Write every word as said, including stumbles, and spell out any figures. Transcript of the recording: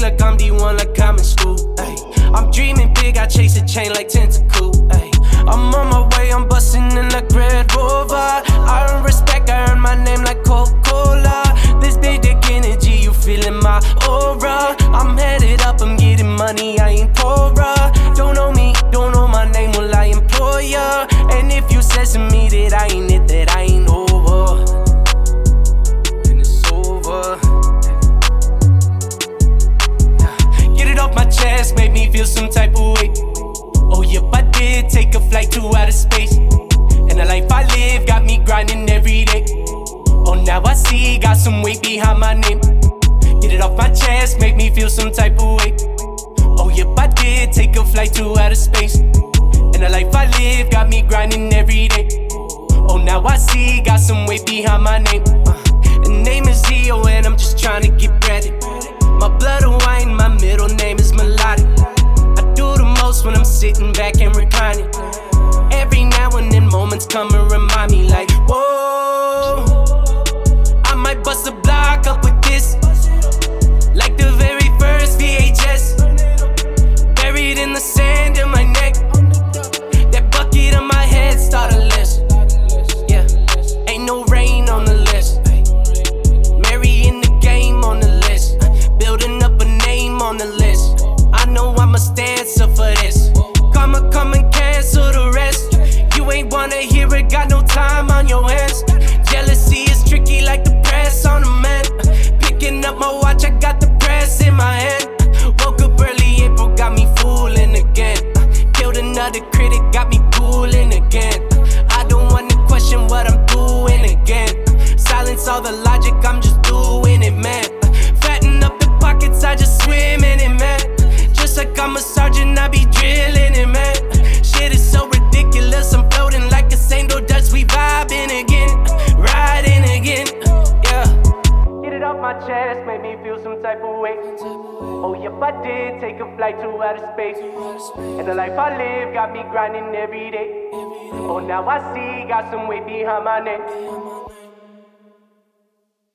like I'm D one, like I'm in school. Ay. I'm dreaming big, I chase a chain like Tentacle. Ay. I'm on my way, I'm busting in like Red Rover. I earn respect, I earn my name like Coca-Cola. This big dick energy, you feeling my aura. I'm headed up, I'm getting money, I ain't poorer. Don't know me, don't know my name, well I employ ya. And if you said to me that I ain't it, that I ain't over, then it's over. Get it off my chest, make me feel some type of way. Oh yep, I did take a flight to outer space. And the life I live got me grinding every day. Oh now I see, got some weight behind my name. Get it off my chest, make me feel some type of way. Oh yep, I did take a flight to outer space. And the life I live got me grinding every day. Oh now I see, got some weight behind my name. uh, The name is Zio and I'm just trying to get breaded. My blood Hawaiian, my middle name is Melodic. I do the most when I'm sitting back and reclining. Every now and then moments come and remind me like, whoa, I might bust a block up with this, like the very first V H S. Buried in the sand in my neck, that bucket on my head start a list. Yeah, ain't no rain on the list. Mary in the game on the list, building up a name on the list. I know I'm a stancer for this. Karma come and cancel the rest. You ain't wanna hear it, got no time on your hands. Jealousy is tricky like the press on a man. Picking up my watch, I got the press in my hand. Woke up early, April got me fooling again. Killed another critic, got me fooling again. I don't wanna question what I'm doing again. Silence all the logic, I'm just doing it, man. Fatten up the pockets, I just swim in it, man. Just like I'm a sergeant, I be drilling it, man. Shit is so ridiculous, I'm floating like a Saint Dutch. We vibing again, riding again, yeah. Get it off my chest, make me feel some type of way. Oh yep, I did take a flight to outer space. And the life I live got me grinding every day. Oh now I see, got some weight behind my name.